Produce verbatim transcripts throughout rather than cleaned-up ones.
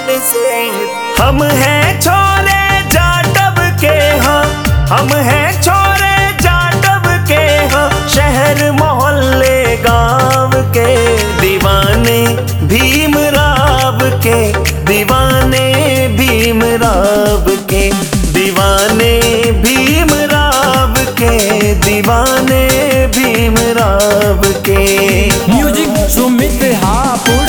हम हैं छोरे जाटव के हाँ, हम हैं छोरे जाटव के हाँ, शहर मोहल्ले गांव के दीवाने भीमराव के, दीवाने भीमराव के, दीवाने भीमराव के, दीवाने भीमराव के। म्यूजिक सुमित हापुड़।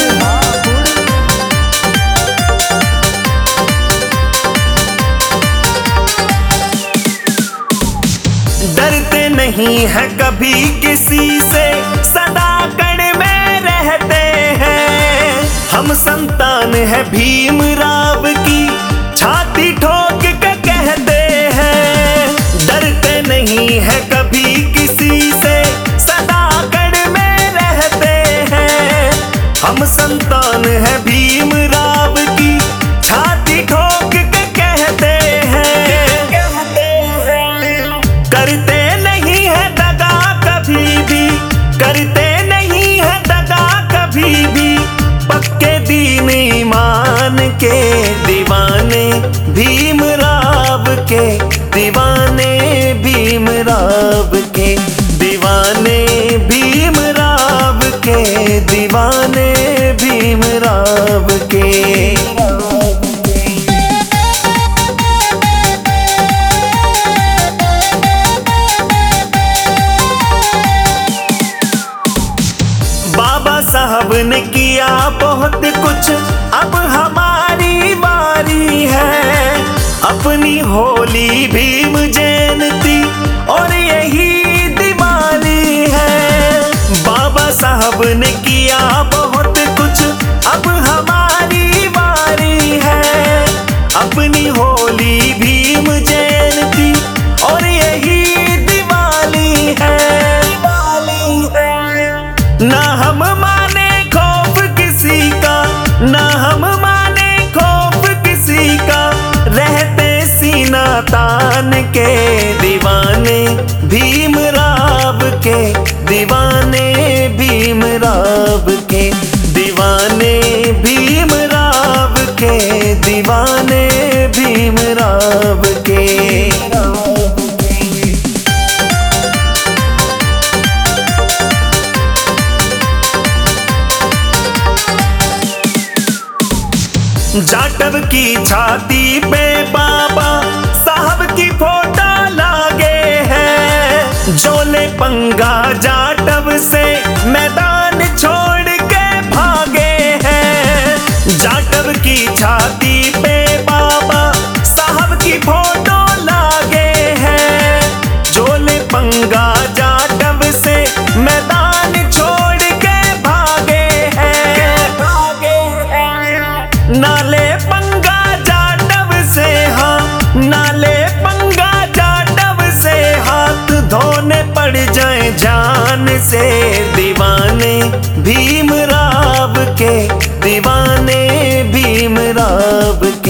डरते नहीं है कभी किसी से, सदा कण में रहते हैं। हम संतान है भीमराव की, छाती ठोक के कहते हैं। डरते नहीं है कभी किसी से, सदा कण में रहते हैं। हम संतान है भीमराव की, छाती ठोक के कहते हैं। करते नहीं है दगा कभी भी, करते नहीं है दगा कभी भी, पक्के दीन ईमान के दीवाने भीमराव के, दीवाने भीमराव के, दीवाने भीमराव के, दीवाने भीमराव के। बाबा साहब ने किया बहुत कुछ, अब हमारी बारी है। अपनी होली भीम जयंती और यही दिवाली है। बाबा साहब ने किया बहुत कुछ, अब हमारी बारी है। अपनी होली भीम जयंती और यही दिवाली है। ना हम माने खौफ किसी का, ना हम माने खौफ किसी का, रहते सीना तान के दीवाने भीमराव के, दीवाने भीमराव के, दीवाने भीमराव के, दीवाने भीमराव के। जाटव की छाती पे बाबा साहब की फोटो लागे हैं। जोले पंगा जाटव से मैदान छोड़ के भागे हैं। जाटव की छाती पे बाबा साहब की फोटो लागे हैं। जोले पंगा जाटव से मैदान छोड़ के भागे हैं। नाले पंगा जाटव से हाँ, नाले पंगा जाटव से, हाथ धोने पड़ जाए जान से दीवाने भीमराव के, दीवाने भीमराव